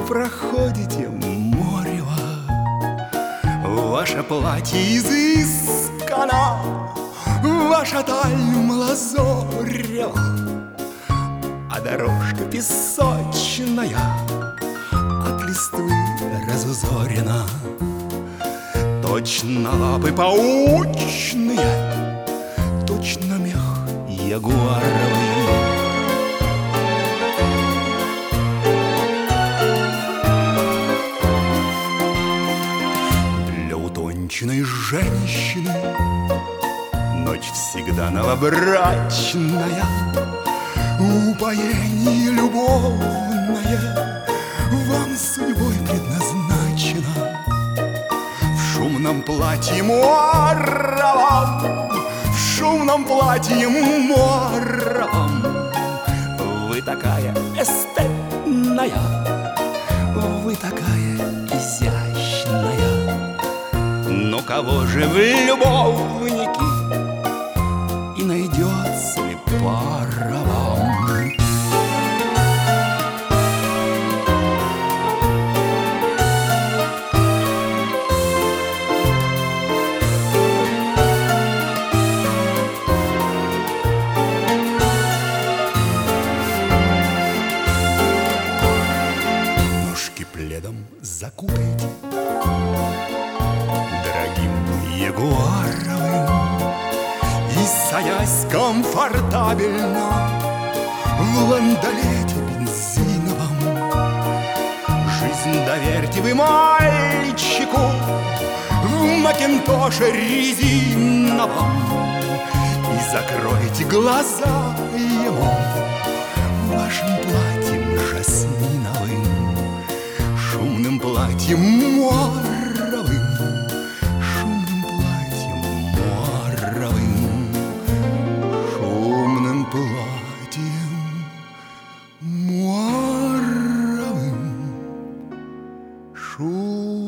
проходите морево, ваше платье изыскано, ваша таль малозорева, а дорожка песочная от листвы разузорена. Точно лапы паучные, точно мех ягуаровый. Для утонченной женщины ночь всегда новобрачная, упоение любовное вам судьбой предназначено. В шумном платье моровом, в шумном платье моровом вы такая эстетная, вы такая изящная. Но кого же вы, любовники, и найдется ли пара вам? Ножки пледом закутайте дорогим ягуаровым, и, садясь комфортабельно в ландолете бензиновом, жизнь доверьте вы мальчику в макинтоше резиновом и закройте глаза ему вашим платьем жасминовым, шумным платьем моровым, шумным платьем моровым, шумным платьем моровым, шумным.